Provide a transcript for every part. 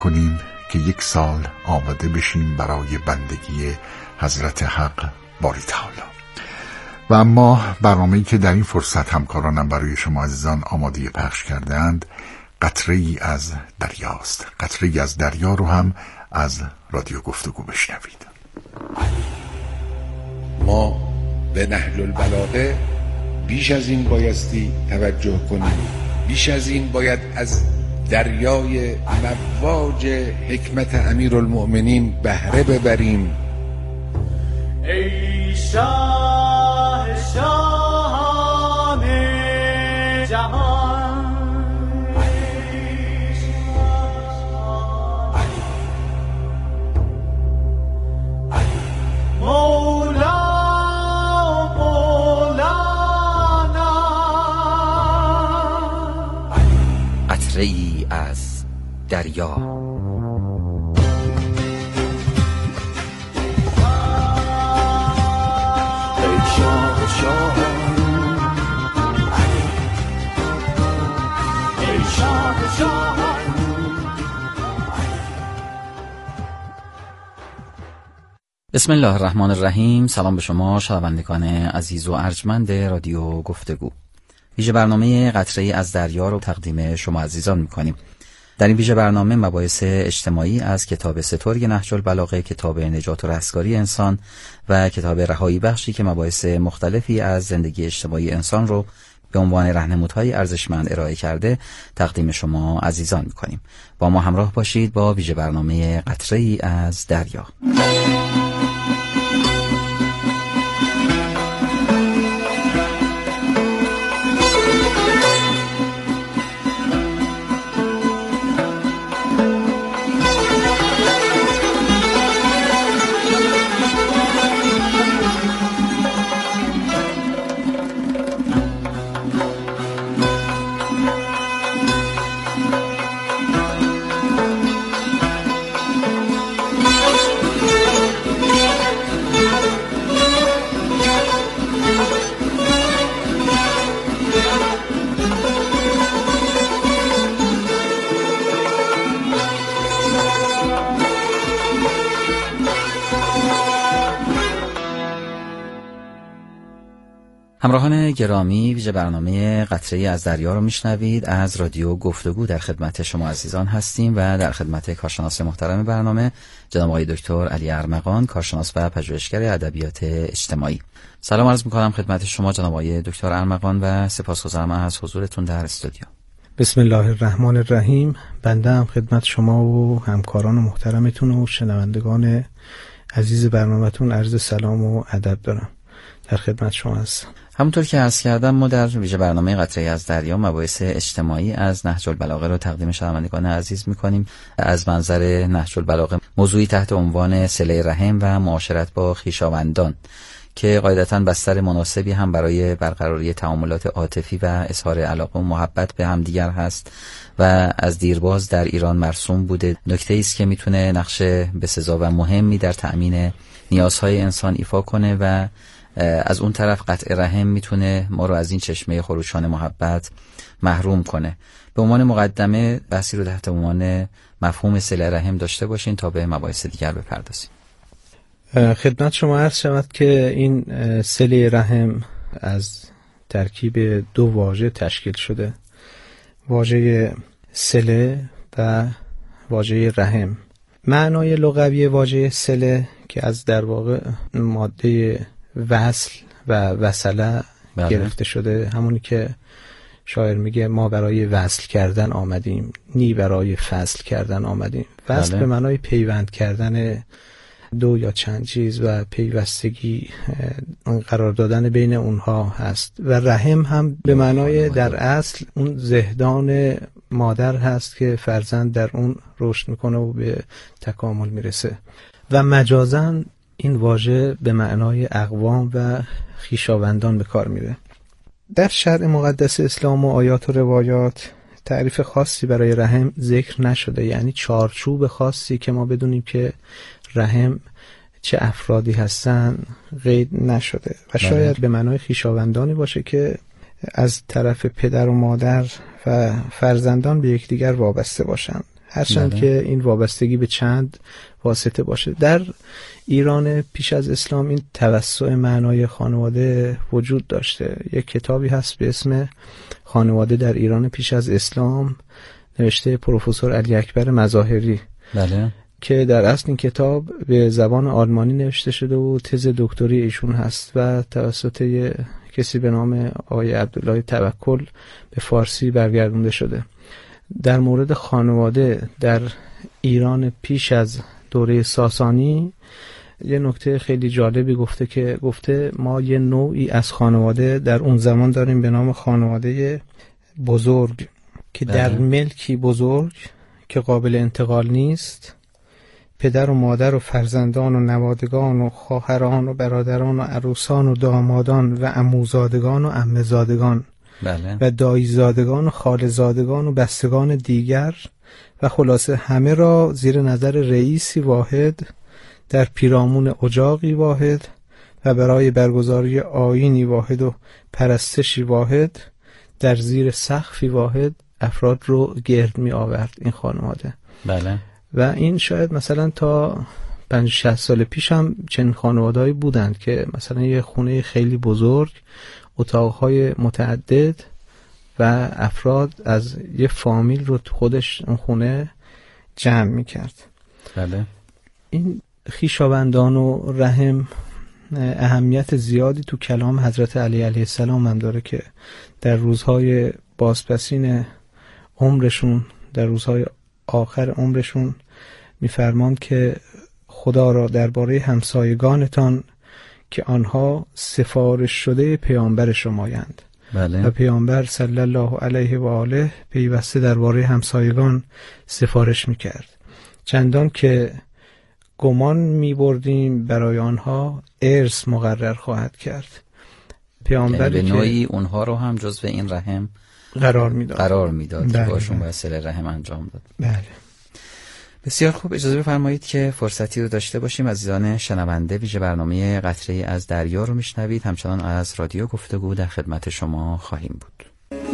کنیم که 1 سال آماده بشیم برای بندگی حضرت حق باری تعالی. و اما برنامه‌ای که در این فرصت همکارانم برای شما عزیزان آماده پخش کردند قطره‌ای از دریاست. قطره‌ای از دریا رو هم از رادیو گفتگو بشنوید. ما به نهج البلاغه بیش از این بایستی توجه کنیم، بیش از این باید از دریای مواج حکمت امیرالمؤمنین بهره ببریم. ای شاه شاهان جهان، مولا مولانا. قطره‌ای از دریا. بسم الله الرحمن الرحیم. سلام به شما شنوندگان عزیز و ارجمند رادیو گفتگو. ویژه برنامه قطره‌ای از دریا رو تقدیم شما عزیزان می‌کنیم. در این ویژه برنامه مباحث اجتماعی از کتاب سترگ نهج البلاغه، کتاب نجات و رستگاری انسان و کتاب رهایی بخشی که مباحث مختلفی از زندگی اجتماعی انسان رو به عنوان راهنمودهای ارزشمند ارائه کرده تقدیم شما عزیزان می‌کنیم. با ما همراه باشید با ویژه برنامه قطره‌ای از دریا. همراهان گرامی، ویژه برنامه قطره‌ای از دریا رو میشنوید. از رادیو گفتگو در خدمت شما عزیزان هستیم و در خدمت کارشناس محترم برنامه جناب آقای دکتر علی ارمغان، کارشناس و پژوهشگر ادبیات اجتماعی. سلام عرض می‌کنم خدمت شما جناب آقای دکتر ارمغان و سپاسگزارم از حضورتون در استودیو. بسم الله الرحمن الرحیم. بنده هم خدمت شما و همکاران محترمتون و شنوندگان عزیز برنامه‌تون عرض سلام و ادب دارم. در خدمت شما هستم. همونطور که عرض کردم ما در ویژه برنامه قطره‌ای از دریا مباحث اجتماعی از نهج البلاغه رو تقدیم شنوندگان عزیز می‌کنیم. از منظر نهج البلاغه موضوعی تحت عنوان صله رحم و معاشرت با خویشاوندان که قاعدتاً بستر مناسبی هم برای برقراری تعاملات عاطفی و اظهار علاقه و محبت به همدیگر هست و از دیرباز در ایران مرسوم بوده. نکته‌ای است که میتونه نقش بسزا و مهمی در تأمین نیازهای انسان ایفا کنه و از اون طرف قطع رحم میتونه ما رو از این چشمه خروشان محبت محروم کنه. به عنوان مقدمه بحثی رو تحت عنوان مفهوم صله رحم داشته باشین تا به مباحث دیگر بپردازیم. خدمت شما عرض شود که این صله رحم از ترکیب 2 واژه تشکیل شده، واژه صله و واژه رحم. معنای لغوی واژه صله که از در واقع ماده وصل و وصله گرفته شده، همونی که شاعر میگه ما برای وصل کردن آمدیم، نی برای فصل کردن آمدیم. وصل به معنای پیوند کردن 2 یا چند چیز و پیوستگی قرار دادن بین اونها هست و رحم هم به معنای در اصل اون زهدان مادر هست که فرزند در اون رشد میکنه و به تکامل میرسه و مجازاً این واژه به معنای اقوام و خویشاوندان به کار میره. در شرع مقدس اسلام و آیات و روایات تعریف خاصی برای رحم ذکر نشده، یعنی چارچوب خاصی که ما بدونیم که رحم چه افرادی هستن قید نشده و شاید به معنای خویشاوندانی باشه که از طرف پدر و مادر و فرزندان به یکدیگر وابسته باشند. هرچند که این وابستگی به چند واسطه باشه. در ایران پیش از اسلام این توسع معنای خانواده وجود داشته. یک کتابی هست به اسم خانواده در ایران پیش از اسلام، نوشته پروفسور علی اکبر مظاهری. بله. که در اصل این کتاب به زبان آلمانی نوشته شده و تز دکتری ایشون هست و توسط کسی به نام آقای عبدالله توکل به فارسی برگردونده شده. در مورد خانواده در ایران پیش از دوره ساسانی یه نکته خیلی جالبی گفته ما یه نوعی از خانواده در اون زمان داریم به نام خانواده بزرگ که در ملکی بزرگ که قابل انتقال نیست، پدر و مادر و فرزندان و نوادگان و خواهران و برادران و عروسان و دامادان و عموزادگان و عمه‌زادگان و دایزادگان و خالزادگان و بستگان دیگر و خلاصه همه را زیر نظر رئیسی واحد در پیرامون اجاقی واحد و برای برگزاری آیینی واحد و پرستشی واحد در زیر سقفی واحد افراد رو گرد می آورد این خانواده. بله. و این شاید مثلا تا 50-60 سال پیش هم چنین خانواده‌ای بودند که مثلا یه خونه خیلی بزرگ، اتاقهای متعدد و افراد از یه فامیل رو خودش اون خونه جمع میکرد. بله. این خویشاوندان و رحم اهمیت زیادی تو کلام حضرت علی علیه السلام هم داره که در روزهای بازپسین عمرشون، در روزهای آخر عمرشون میفرماند که خدا را درباره همسایگانتان که آنها سفارش شده پیامبر شمایند. بله. و پیامبر صلی الله علیه و آله پیوسته درباره همسایگان سفارش میکرد، چندان که گمان میبردیم برای آنها ارث مقرر خواهد کرد. پیامبری به نوعی اونها رو هم جزو این رحم قرار میداد که باشون باید صله رحم انجام داد. بله. بسیار خوب، اجازه بفرمایید که فرصتی رو داشته باشیم. عزیزان شنونده، ویژه برنامه قطره‌ای از دریا رو میشنوید. همچنان از رادیو گفتگو در خدمت شما خواهیم بود.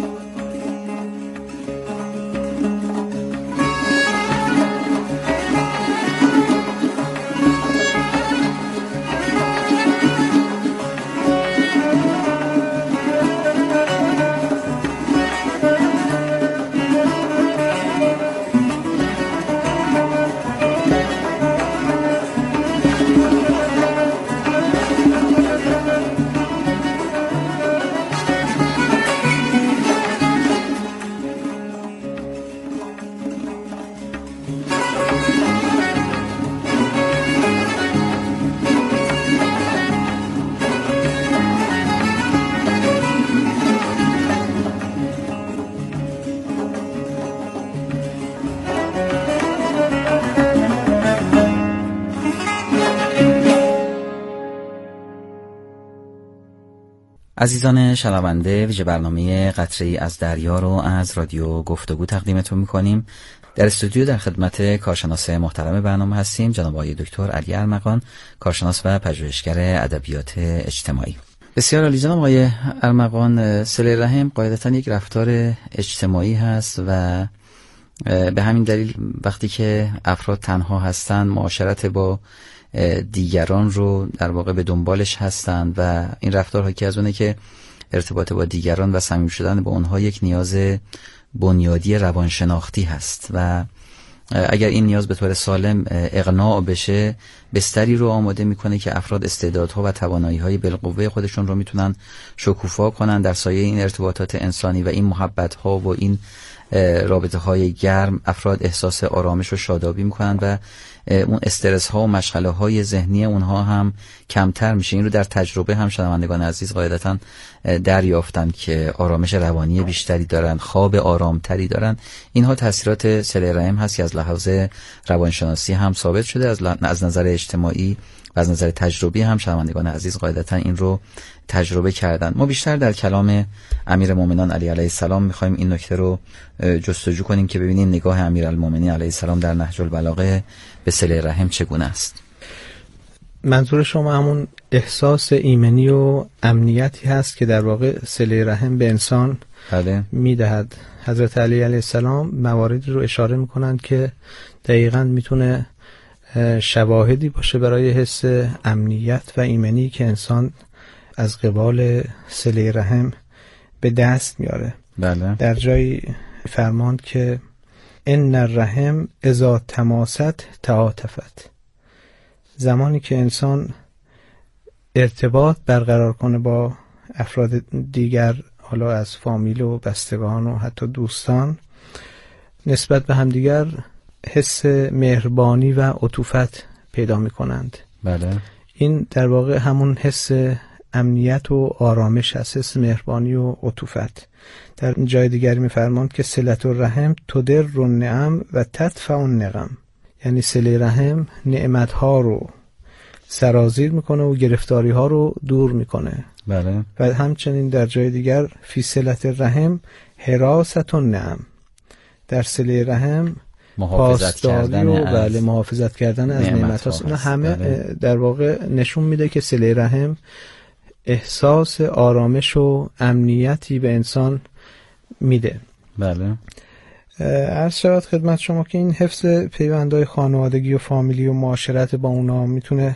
عزیزان شنونده، ویژه برنامه قطره‌ای از دریا رو از رادیو گفتگو تقدیمتون میکنیم. در استودیو در خدمت کارشناس محترم برنامه هستیم، جناب آقای دکتر علی ارمغان، کارشناس و پژوهشگر ادبیات اجتماعی. بسیار عالی. جناب آقای ارمغان، صله رحم قاعدتاً یک رفتار اجتماعی هست و به همین دلیل وقتی که افراد تنها هستند، معاشرت با دیگران رو در واقع به دنبالش هستند و این رفتار حاکی از اونه که ارتباط با دیگران و صمیمی شدن با اونها یک نیاز بنیادی روانشناختی هست و اگر این نیاز به طور سالم اقناع بشه، بستری رو آماده میکنه که افراد استعدادها و توانایی‌های بالقوه خودشون رو میتونن شکوفا کنن در سایه این ارتباطات انسانی و این محبت‌ها و این رابطه‌های گرم. افراد احساس آرامش و شادابی میکنن و اون استرس ها و مشغله های ذهنی اونها هم کمتر میشه. این رو در تجربه هم شنوندگان عزیز قاعدتاً دریافتن که آرامش روانی بیشتری دارن، خواب آرامتری دارن. اینها تاثیرات صله رحم هست که از لحاظ روانشناسی هم ثابت شده، از نظر اجتماعی و از نظر تجربی هم شنوندگان عزیز قاعدتاً این رو تجربه کردن. ما بیشتر در کلام امیرالمومنین علی علیه السلام میخوایم این نکته رو جستجو کنیم که ببینیم نگاه امیرالمومنین علیه السلام در نهج البلاغه به صله رحم چگونه است. منظور شما همون احساس ایمنی و امنیتی هست که در واقع صله رحم به انسان میدهد. حضرت علی علیه السلام مواردی رو اشاره میکنند که دقیقاً میتونه شواهدی باشه برای حس امنیت و ایمنی که انسان از قبال صله رحم به دست میاره. بله. در جایی فرماند که ان الرحم اذا تماست تعاطفت. زمانی که انسان ارتباط برقرار کنه با افراد دیگر، حالا از فامیل و بستگان و حتی دوستان، نسبت به همدیگر حس مهربانی و عطوفت پیدا می کنند. بله. این در واقع همون حس امنیت و آرامش هست، حس مهربانی و عطوفت. در جای دیگری می فرماند که صلة الرحم تدر النعم و تدفع النقم. یعنی صله رحم نعمتها رو سرازیر میکنه و گرفتاری ها رو دور میکنه. بله. و همچنین در جای دیگر فی صلة الرحم حراست النعم. در صله رحم محافظت کردن و محافظت کردن از نعمت هاست. اینا همه در واقع نشون میده که صله رحم احساس آرامش و امنیتی به انسان میده. بله. عرض شود خدمت شما که این حفظ پیوندهای خانوادگی و فامیلی و معاشرت با اونا میتونه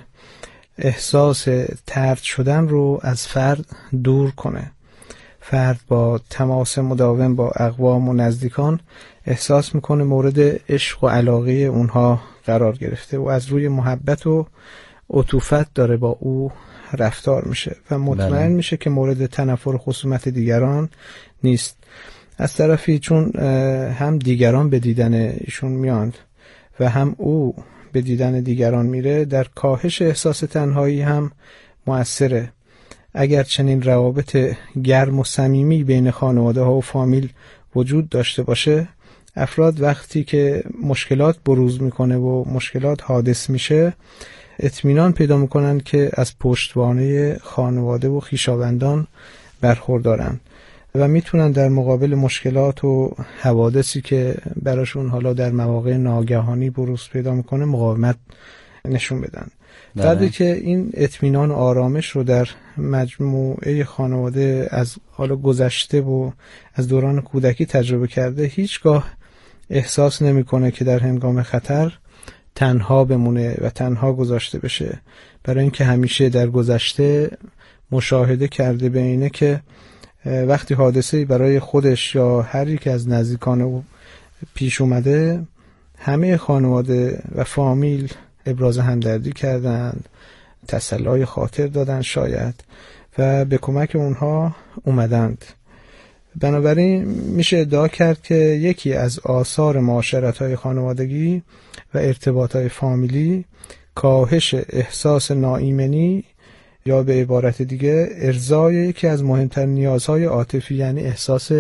احساس طرد شدن رو از فرد دور کنه. فرد با تماس مداوم با اقوام و نزدیکان احساس میکنه مورد عشق و علاقه اونها قرار گرفته و از روی محبت و عطوفت داره با او رفتار میشه و مطمئن میشه که مورد تنفر و خصومت دیگران نیست. از طرفی چون هم دیگران به دیدن ایشون میاند و هم او به دیدن دیگران میره، در کاهش احساس تنهایی هم مؤثره. اگر چنین روابط گرم و صمیمی بین خانواده ها و فامیل وجود داشته باشه، افراد وقتی که مشکلات بروز میکنه و مشکلات حادث میشه اطمینان پیدا میکنن که از پشتوانه خانواده و خویشاوندان برخوردارن و میتونن در مقابل مشکلات و حوادثی که براشون حالا در مواقع ناگهانی بروز پیدا میکنه مقاومت نشون بدن. بعدی که این اطمینان و آرامش رو در مجموعه خانواده از حالا گذشته و از دوران کودکی تجربه کرده، هیچگاه احساس نمیکنه که در هنگام خطر تنها بمونه و تنها گذاشته بشه، برای اینکه همیشه در گذشته مشاهده کرده به اینه که وقتی حادثه‌ای برای خودش یا هر یک از نزدیکان او پیش اومده، همه خانواده و فامیل ابراز همدردی کردند، تسلای خاطر دادن شاید و به کمک اونها اومدند. بنابراین میشه ادعا کرد که یکی از آثار معاشرت‌های خانوادگی و ارتباط‌های فامیلی کاهش احساس ناایمنی یا به عبارت دیگه ارضای یکی از مهمترین نیازهای عاطفی، یعنی احساس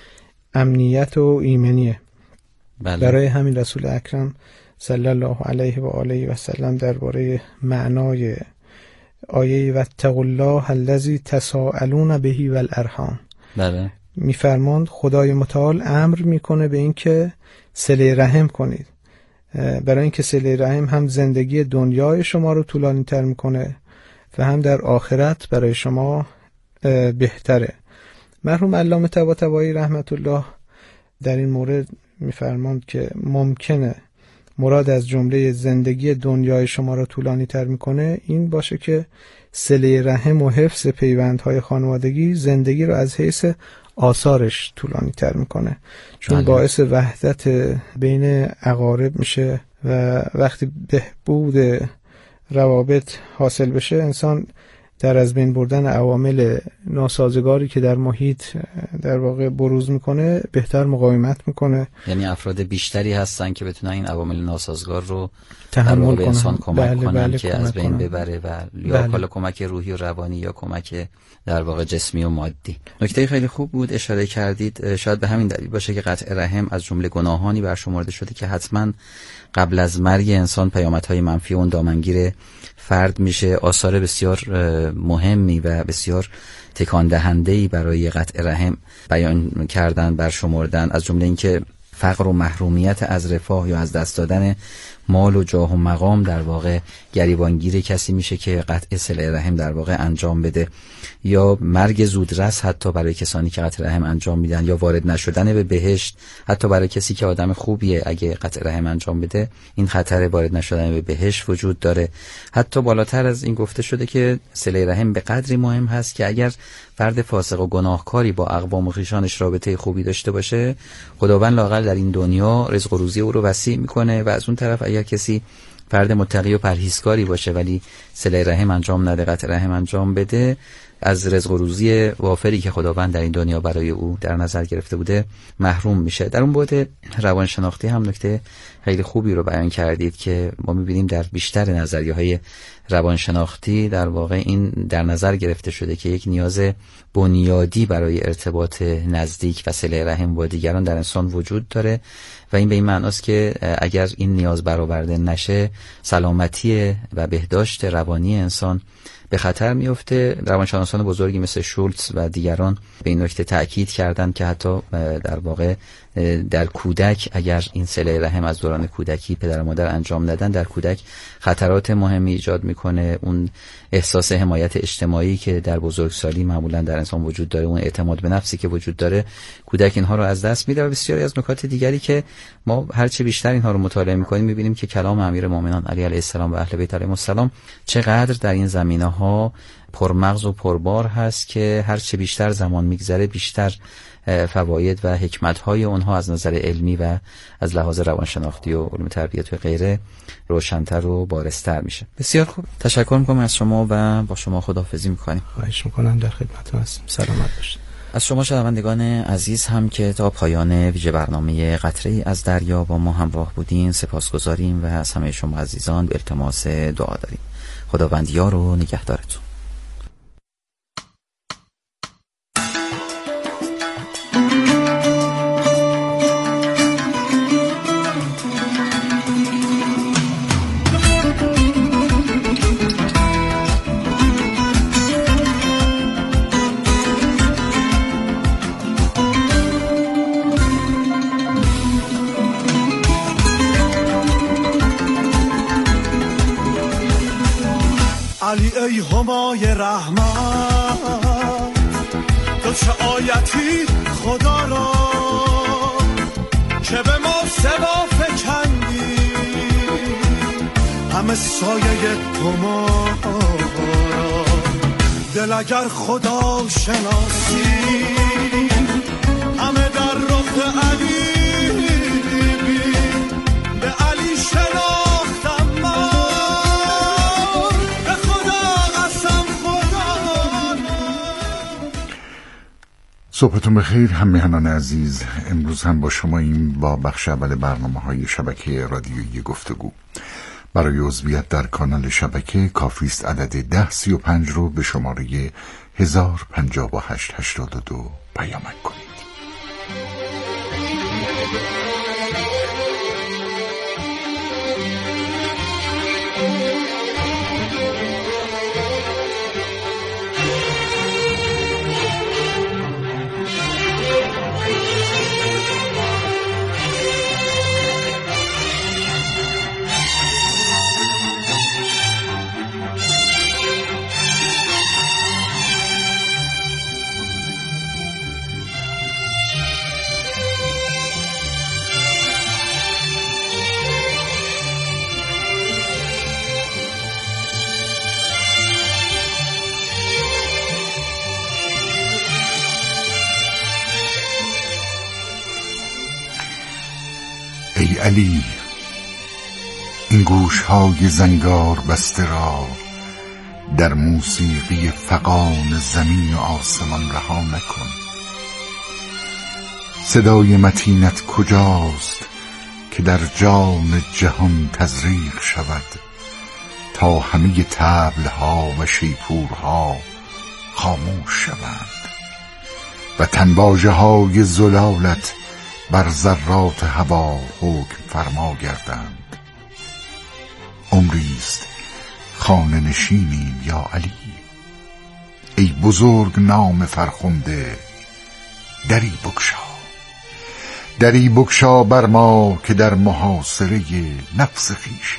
امنیت و ایمنیه. بله. برای همین رسول اکرم صلی الله علیه و آله و سلم درباره معنای آیه واتقوا الله الذی تساءلون به والارحام بله میفرماند خدای متعال امر میکنه به این که صله رحم کنید، برای اینکه صله رحم هم زندگی دنیای شما رو طولانی تر میکنه و هم در آخرت برای شما بهتره. مرحوم علامه طباطبایی رحمت الله در این مورد میفرماند که ممکنه مراد از جمله زندگی دنیای شما را طولانی تر میکنه این باشه که صله رحم و حفظ پیوندهای خانوادگی زندگی را از حیث آثارش طولانی تر میکنه، چون باعث وحدت بین اقارب میشه و وقتی بهبود روابط حاصل بشه انسان در از بین بردن عوامل ناسازگاری که در محیط در واقع بروز میکنه بهتر مقاومت میکنه. یعنی افراد بیشتری هستن که بتونن این عوامل ناسازگار رو تحمل به انسان کمک کنن که کمک از بین کنن. ببره و یا کلا کمک روحی و روانی یا کمک در واقع جسمی و مادی. نکته خیلی خوب بود اشاره کردید. شاید به همین دلیل باشه که قطع رحم از جمله گناهانی برشمرده شده که حتما قبل از مرگ انسان پیامدهای منفی اون دامنگیر فرد میشه. آثار بسیار مهمی و بسیار تکان دهنده‌ای برای قطع رحم بیان کردن، برشمردن، از جمله اینکه فقر و محرومیت از رفاه یا از دست دادن مال و جاه و مقام در واقع گریبانگیر کسی میشه که قطع صله رحم در واقع انجام بده، یا مرگ زودرس حتی برای کسانی که قطع رحم انجام میدن، یا وارد نشدن به بهشت حتی برای کسی که آدم خوبیه اگه قطع رحم انجام بده این خطر وارد نشدن به بهشت وجود داره. حتی بالاتر از این گفته شده که صله رحم به قدری مهم هست که اگر فرد فاسق و گناهکاری با اقوام و خویشانش رابطه خوبی داشته باشه، خداوند لااقل در این دنیا رزق و روزی او رو وسیع میکنه، و از اون طرف اگر کسی فرد متقی و پرهیزکاری باشه ولی صله رحم انجام نده، قطع رحم انجام بده، از رزق و روزی وافری که خداوند در این دنیا برای او در نظر گرفته بوده محروم میشه. در اون بعد روانشناختی هم نکته خیلی خوبی رو بیان کردید که ما میبینیم در بیشتر نظریه‌های روانشناختی در واقع این در نظر گرفته شده که یک نیاز بنیادی برای ارتباط نزدیک و صله رحم با دیگران در انسان وجود داره، و این به این معناست که اگر این نیاز برآورده نشه سلامتی و بهداشت روانی انسان به خطر میفته. روانشناسان بزرگی مثل شولتز و دیگران به این نکته تأکید کردند که حتی در واقع در کودک اگر این صله رحم از دوران کودکی پدر و مادر انجام ندن، در کودک خطرات مهمی ایجاد میکنه. اون احساس حمایت اجتماعی که در بزرگسالی معمولا در انسان وجود داره، اون اعتماد به نفسی که وجود داره، کودک اینها رو از دست میده. و بسیاری از نکات دیگری که ما هرچه بیشتر اینها رو مطالعه میکنیم میبینیم که کلام امیرالمومنین علی علیه السلام و اهل بیت علیهم السلام چقدر در این زمینه‌ها پرمغز و پربار هست که هرچه بیشتر زمان میگذره بیشتر فواید و حکمت‌های اونها از نظر علمی و از لحاظ روانشناختی و علوم تربیت و غیره روشن‌تر و بارزتر میشه. بسیار خوب، تشکر می‌کنم از شما و با شما خداحافظی می‌کنیم. خواهش می‌کنم، در خدمتتون هستم. سلامت باشید. از شما شنوندگان عزیز هم که تا پایان ویژه برنامه قطره‌ای از دریا با ما همراه بودین سپاسگزاریم و از همه شما عزیزان به التماس دعا داریم. خداوند یار و نگهدارتون. علی ای همای رحمت، تو چه آیتی خدا را که به ما سوا فکندی، همه سایه تو ما را. دل اگر خدا شناسی همه در رخ علی بین، به علی شناختم من، به خدا قسم خدا. صبحتون بخیر همراهان عزیز. امروز هم با شما این با بخش اول برنامه‌های شبکه رادیویی گفتگو. برای عضویت در کانال شبکه کافی است عدد 1035 رو به شماره 105882 پیامک کنید. ای علی، این گوش‌های زنگار بسته را در موسیقی فغان زمین و آسمان رها نکن. صدای متینت کجاست که در جان جهان تزریق شود، تا همه طبل‌ها و شیپورها خاموش شوند و تنباژه‌های زلالت بر ذرات هوا حکم فرما گردند. عمریست خانه نشینیم یا علی، ای بزرگ نام فرخنده دری بگشا دری بگشا بر ما که در محاصره نفس خویشی.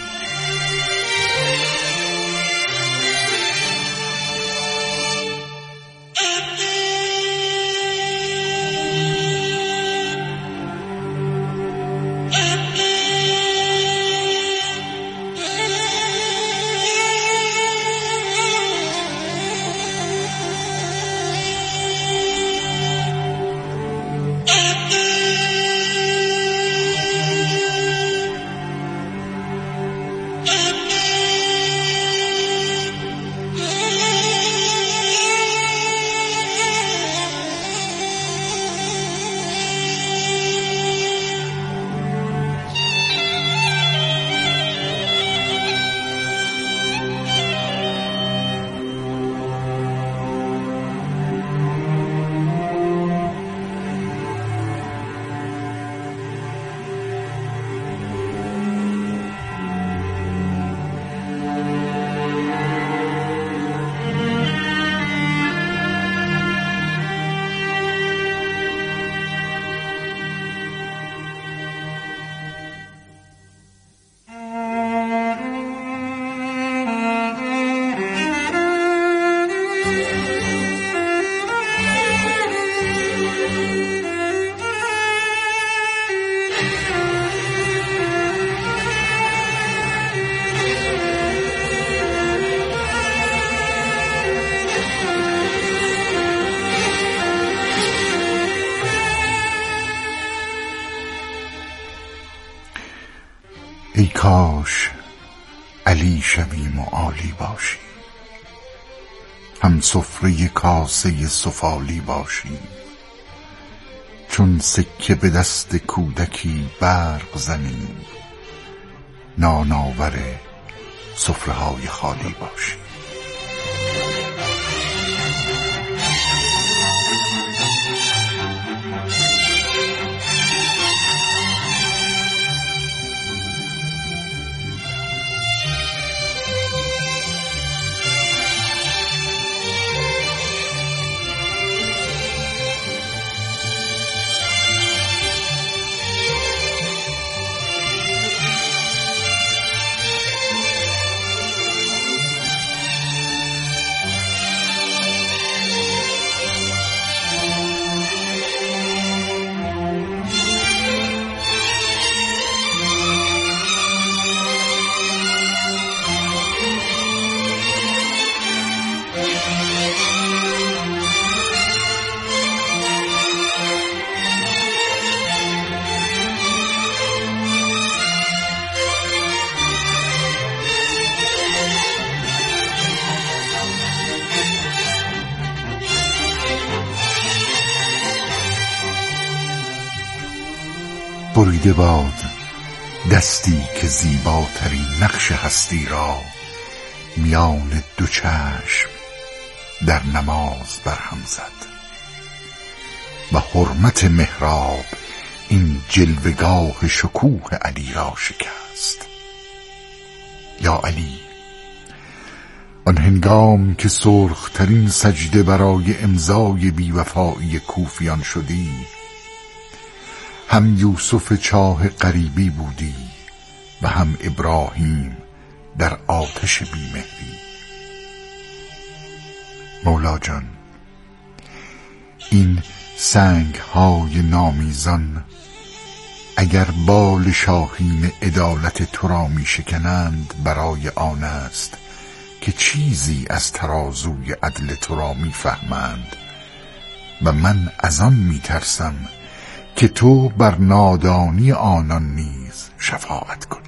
ای کاش علی شویم و عالی باشیم، هم سفره کاسه سفالی باشیم، چون سکه به دست کودکی برق زنیم، نان آور سفره های خالی باشیم. بریده باد دستی که زیباترین نقش هستی را میان دو چشم در نماز برهم زد و حرمت محراب این جلوگاه شکوه علی را شکست. یا علی، آن هنگام که سرخترین سجده برای امضای بیوفایی کوفیان شدی، هم یوسف چاه غریبی بودی و هم ابراهیم در آتش بیمهری. مولا جان، این سنگ های نامیزان اگر بال شاهین عدالت تو را می شکنند، برای آن است که چیزی از ترازوی عدل تو را می فهمند و من از آن می ترسم که تو بر نادانی آنان نیز شفاعت کنی.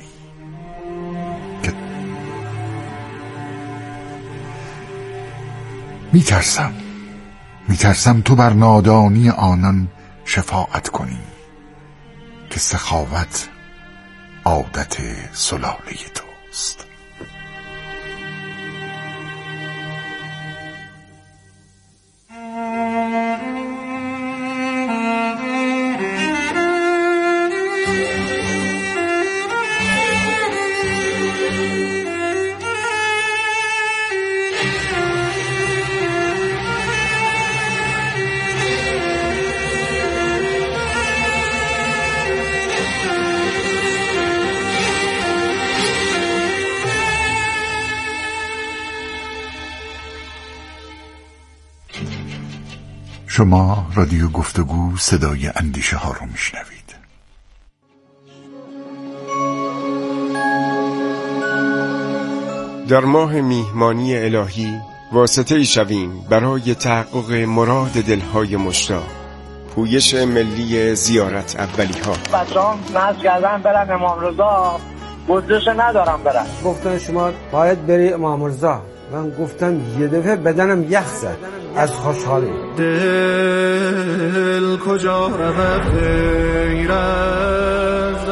میترسم تو بر نادانی آنان شفاعت کنی که سخاوت عادت سلاله توست. شما رادیو گفتگو صدای اندیشه ها رو میشنوید. در ماه میهمانی الهی واسطه ای شویم برای تحقق مراد دلهای مشتاق. پویش ملی زیارت اولی ها. بچه‌ها ناز کردن برن امام رضا، بودجه‌شو ندارم برن. گفتن شما باید بری امام رضا. من گفتم یه دفعه بدنم یخ زد از خوشحالی. دل کجا رود غیر از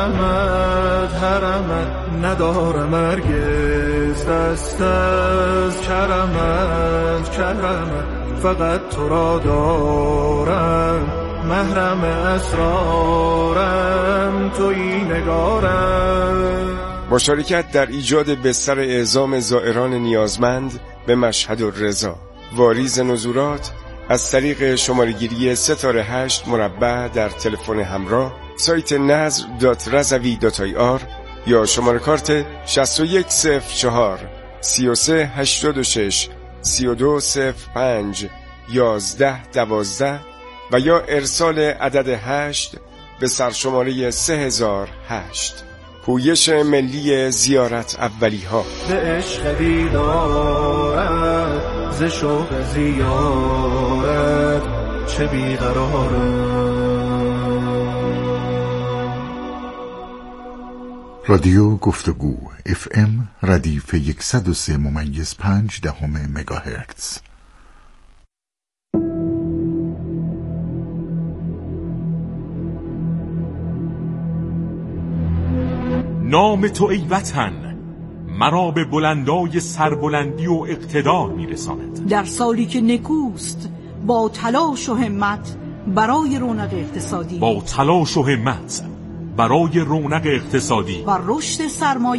حرمت ندارم هرگز دست از کرمت فقط تو را دارم محرم اسرارم تویی نگارم. مشارکت در ایجاد بستر اعزام زائران نیازمند به مشهد الرضا. واریز نزولات از طریق شماره‌گیری 3-8 در تلفن همراه، سایت nazr.razavi.ir یا شماره کارت 6104 3386 3205 1112 و یا ارسال عدد 8 به سرشماره 3008. پویش ملی زیارت اولی ها. به عشق دیدارت ز شوق زیارت چه بیقرارم. رادیو گفتگو FM ردیف 103.5 مگاهرتز. نام تو ای وطن مرا به بلندای سربلندی و اقتدار میرساند. در سالی که نکوست با تلاش و همت برای رونق اقتصادی، و رشد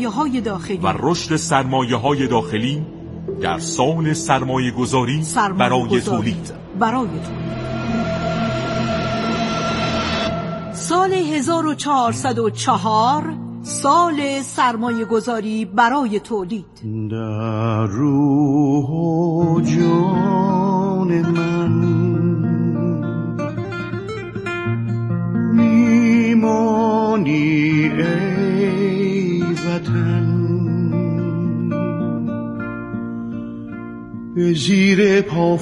سرمایه‌های داخلی در سال سرمایه‌گذاری برای تولید. سال 1404 سال سرمایه‌گذاری برای تولید. در روح و جان من میمانی ای وطن، به زیر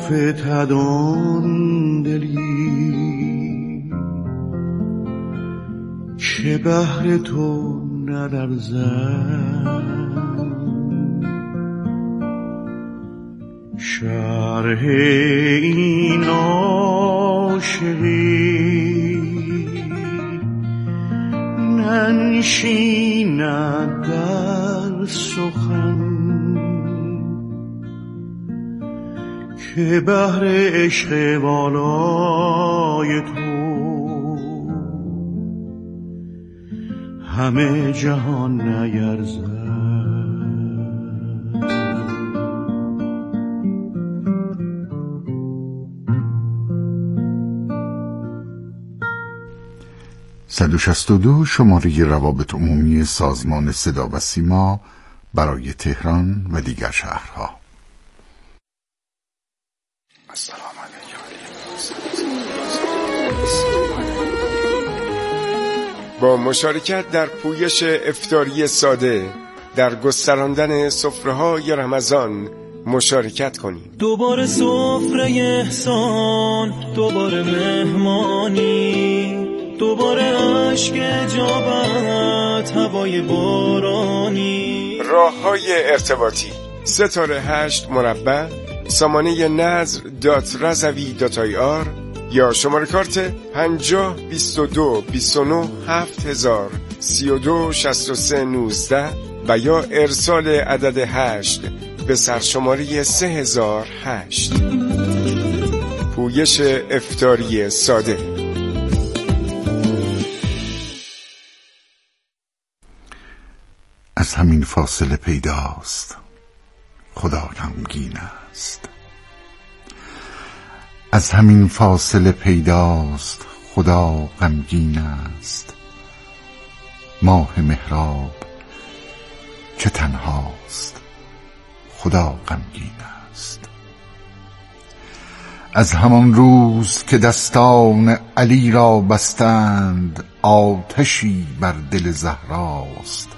پافتدان دلی که بهر تو ندرزد. شرح این عاشقی ننشیند در سخن، که بهر عشق والای تو همه جهان نیرزد. 162 شماره روابط عمومی سازمان صدا و سیما برای تهران و دیگر شهرها. با مشارکت در پویش افطاری ساده در گستراندن سفره‌های رمضان مشارکت کنیم. دوباره سفره احسان، دوباره مهمانی، دوباره عشق اجابت، هوای بارانی. راه‌های ارتباطی 3-8 سامانه nazr.razavi.ir یا شماره کارت 50 22 29 7000 32 63 19 و یا ارسال عدد 8 به سرشماره 3008. پویش افطاری ساده. از همین فاصله پیداست خدا غمگین است. از همین فاصله پیداست خدا غمگین است. ماه محراب چه تنهاست خدا غمگین است. از همان روز که دستان علی را بستند، آتشی بر دل زهراست.